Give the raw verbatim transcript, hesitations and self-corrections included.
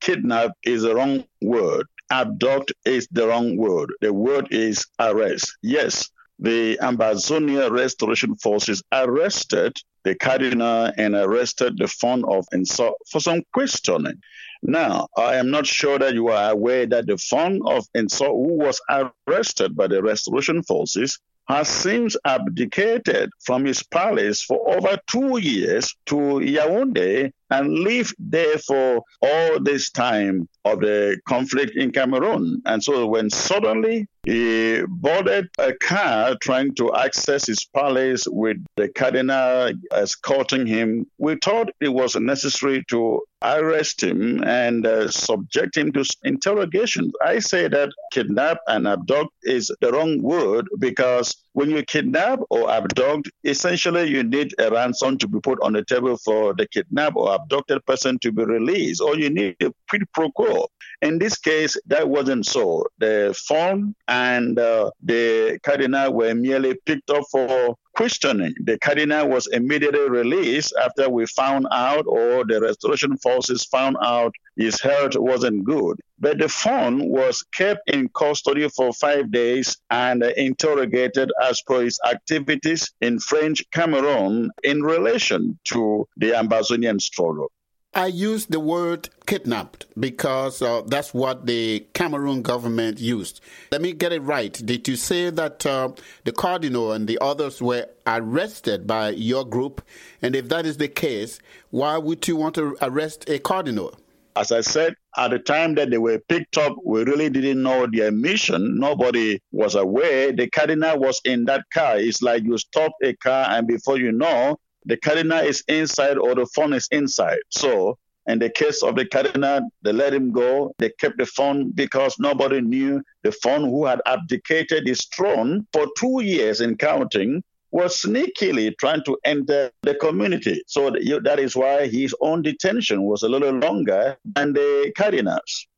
kidnap is the wrong word. Abduct is the wrong word. The word is arrest. Yes, the Ambazonia Restoration Forces arrested the cardinal and arrested the fund of Ensor for some questioning. Now, I am not sure that you are aware that the fund of Ensor, who was arrested by the Restoration Forces, has since abdicated from his palace for over two years to Yaoundé and lived there for all this time of the conflict in Cameroon. And so when suddenly he boarded a car trying to access his palace with the cardinal escorting him, we thought it was necessary to arrest him and uh, subject him to interrogation. I say that kidnap and abduct is the wrong word because when you kidnap or abduct, essentially you need a ransom to be put on the table for the kidnapped or abducted person to be released, or you need a quid pro quo. In this case, that wasn't so. The phone and uh, the cardinal were merely picked up for questioning. The cardinal was immediately released after we found out, or the restoration forces found out, his health wasn't good. But the phone was kept in custody for five days and uh, interrogated as per his activities in French Cameroon in relation to the Ambazonian struggle. I use the word kidnapped because uh, that's what the Cameroon government used. Let me get it right. Did you say that uh, the cardinal and the others were arrested by your group? And if that is the case, why would you want to arrest a cardinal? As I said, at the time that they were picked up, we really didn't know their mission. Nobody was aware. The cardinal was in that car. It's like you stop a car and before you know, the cardinal is inside or the phone is inside. So in the case of the cardinal, they let him go. They kept the phone because nobody knew the phone, who had abdicated his throne for two years and counting, was sneakily trying to enter the community. So that is why his own detention was a little longer than the cardinal's.